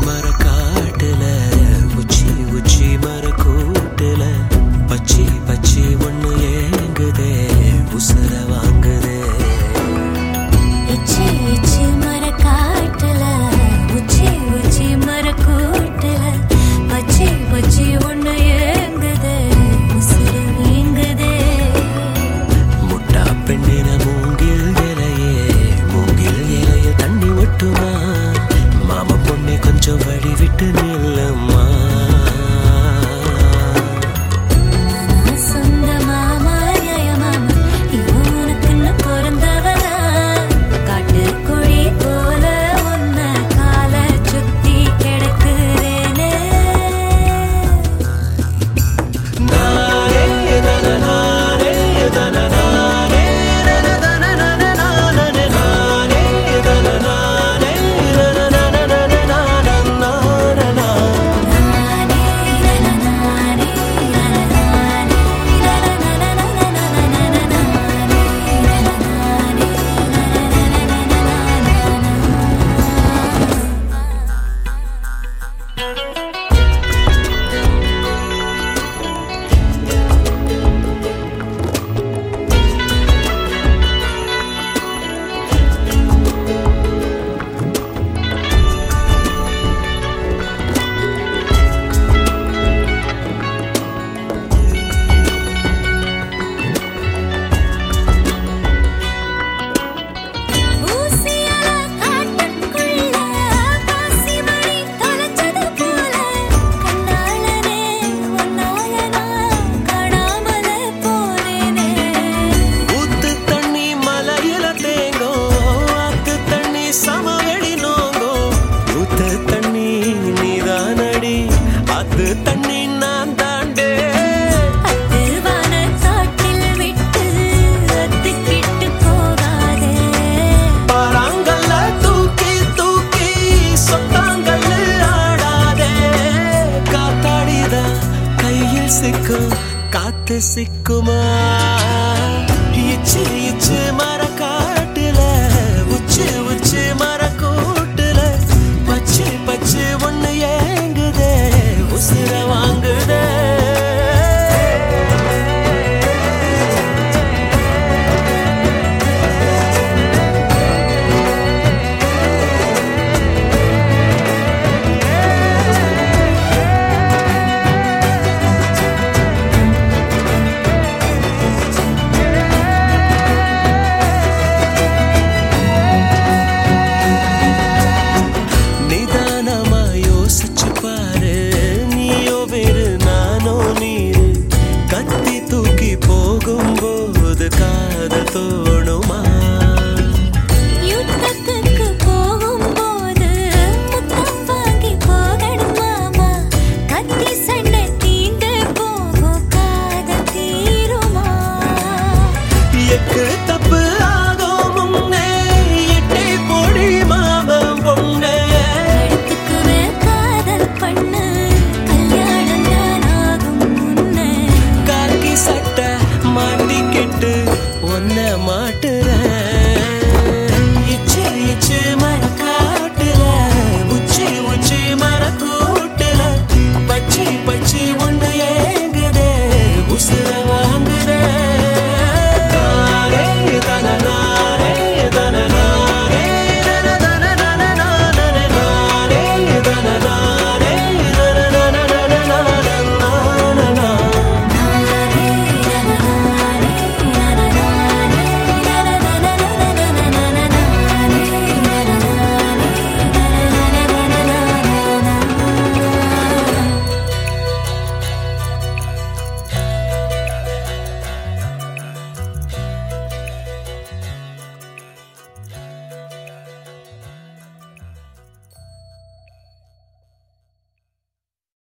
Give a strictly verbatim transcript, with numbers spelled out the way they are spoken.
மர காட்டுல உச்சி உச்சி மர கூட்டுல பச்சி பச்சி ஒண்ணு ஏங்குதே உசுர வாங்குதே. இச்சி இச்சி மர காட்டுல உச்சி உச்சி மர கூட்டுல பச்சி பச்சி ஒண்ணு ஏங்குதே உசுர வீங்குதே. முட்டா பெண்ணின மூங்கில் இலையே மூங்கில் இலைய தண்ணி ஒட்டுமா மாமா பொண்ணு கொஞ்சம் வழி விட்டு நில்லம்மா. சொந்த மாமா ஜெய மாமா இவன் உனக்குன்னு பிறந்தவனா காட்டு கொடி போல உன்ன கால சுத்தி கிடக்குறேனே. நானே நானே நானே நானே நானே நானே நானே நானே நானே தண்ணி நான் தாண்டே அத்துவான காட்டில் விட்டு அத்துக்கிட்டு போகாதே. பாறாங்கல்ல தூக்கி தூக்கி சொத்தாங்கல்ல ஆடாதே. காத்தாடிதா கையில் சிக்கும் காத்து சிக்குமா இச்சு இச்சு மர காட்டுல உச்சு உச்சு மர கூட்டுல பச்சு பச்சு ஒண்ணு